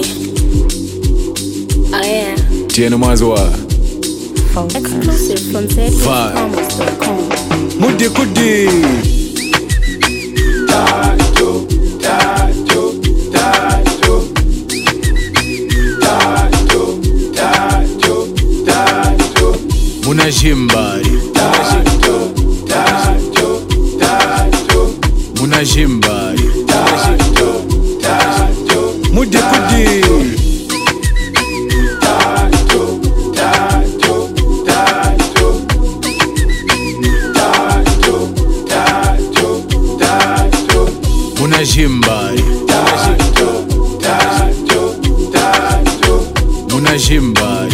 Oh yeah. Tieno Mazwa. Exclusive from zhitspromise.com. Mudi Kudi. Munajimbari. Munajimbari. Mudi Kudi. Munajimbari. Munajimbari.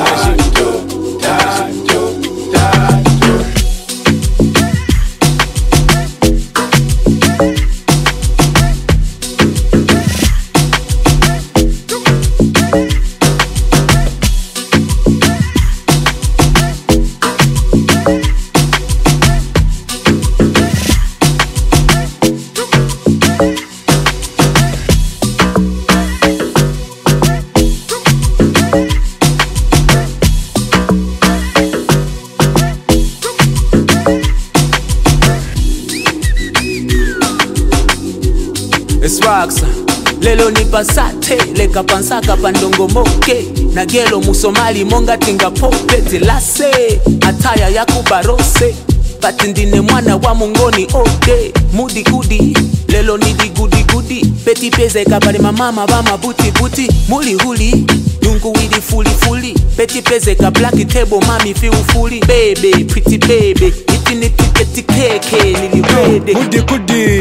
Eswaxa lelo ni pasate leka pansaka pandongo moke na gelo musomali monga tinga popete lase ataya ya kubarose patindine mwana wa mungoni ode mudi kudi lelo ni di gudi gudi peti peze kabali mama bama buti buti muli huli dungu widi fuli fuli peti peze ka black table mami feel fully baby pretty baby itini tiketi keke niliwede Mudi Kudi.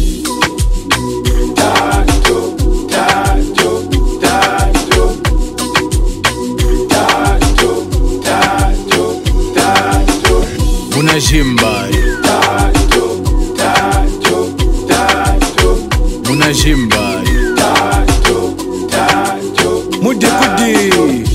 Munajimbari. Munajimbari. Mudi Kudi.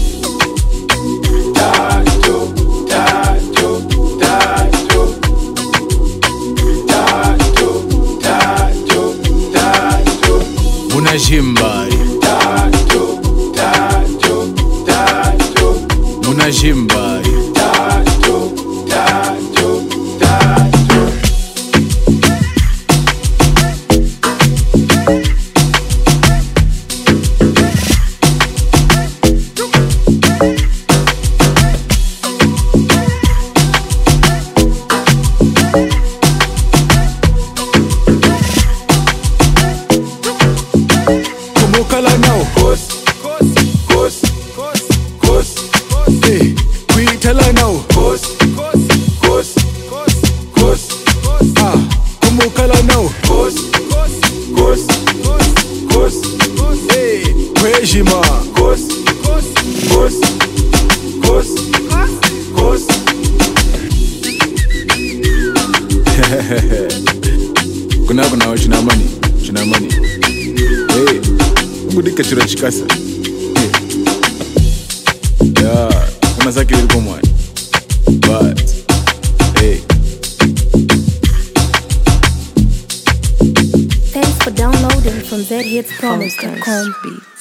Munajimbari. Munajimbari. Kumukala now. Hey, kuitala now. Kumukala now. Hey, Kwejima. Kuna chinamani. Hey, ngudika chura chikasa. Hey. Yeah, kuna saki liko mwani. But hey. Thanks for downloading from zhitspromise.com.